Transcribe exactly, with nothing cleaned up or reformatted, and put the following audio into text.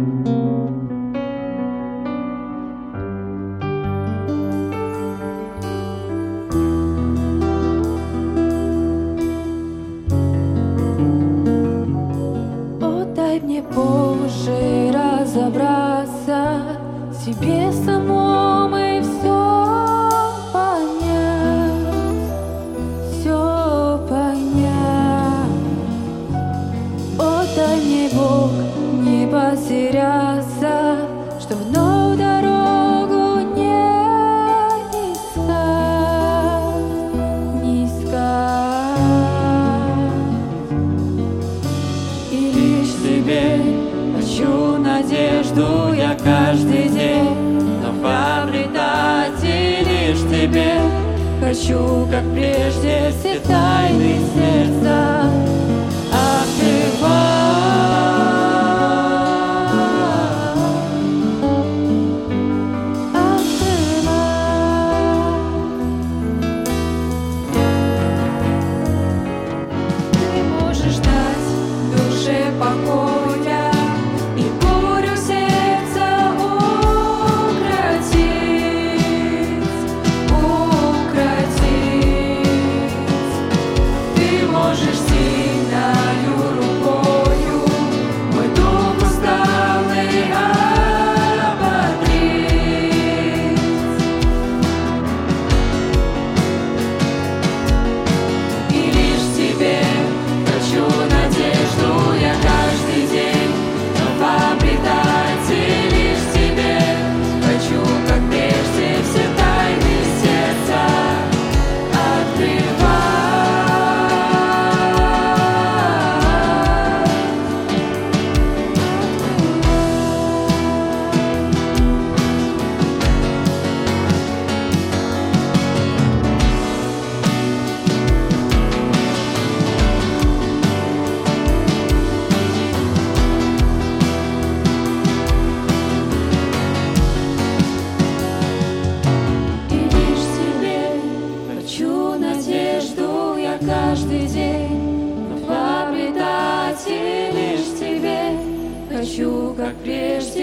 Дай мне позже разобраться в себе самом и все понять, все понять. О, дай мне, Бог, не потеряться, что вновь дорогу не искать, не искать. И лишь тебе хочу надежду я каждый день, но обретать и лишь тебе хочу, как прежде, все тайны сердца открывать. Покоя и бурю сердца укротить, укротить. Ты можешь сильною рукою мой дух усталый ободрить. И лишь тебе хочу надежду я каждый день, но обретать и лишь тебе хочу, как прежде, все тайны сердца открывать. Надежду я каждый день, но обретать и лишь тебе хочу, как прежде.